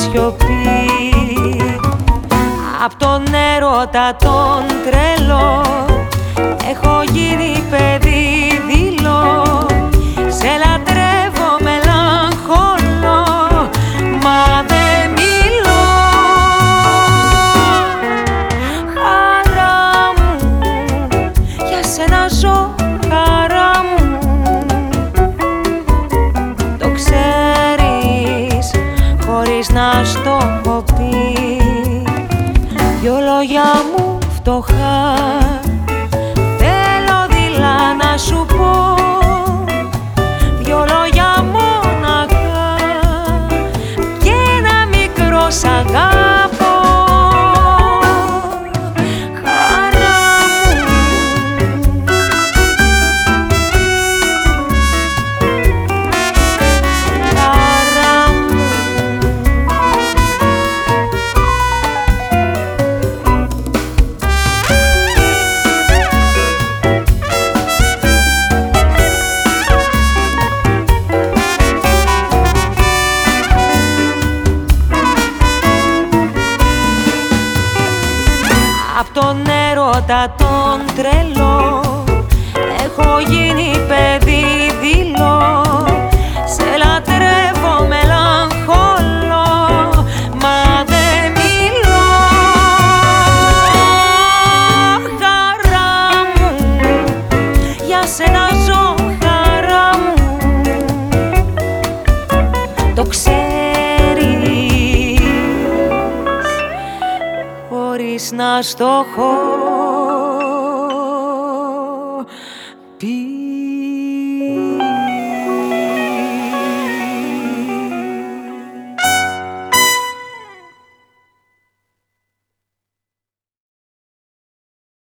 σιωπή. Απ' τον έρωτα τον τρελό έχω γίνει παιδί δειλό. Σε λατρεύω μελαγχολώ, μα δεν μιλώ. Χαρά μου, για σένα ζω, χαρά μου. Το ξέρεις χωρίς να στο έχω πει. Δυο λόγια μου φτωχά θέλω δειλά να σου πω. Δυο λόγια μοναχά και ένα μικρό σ' αγαπώ. Χαρά μου, χαρά μου. Απ' τον έρωτα τον τρελό έχω γίνει παιδί δειλό. Σε λατρεύω μελαγχολώ, μα δεν μιλώ. Χαρά μου, για σένα ζω, χαρά μου. Το ξέρεις χωρίς να στο έχω πει.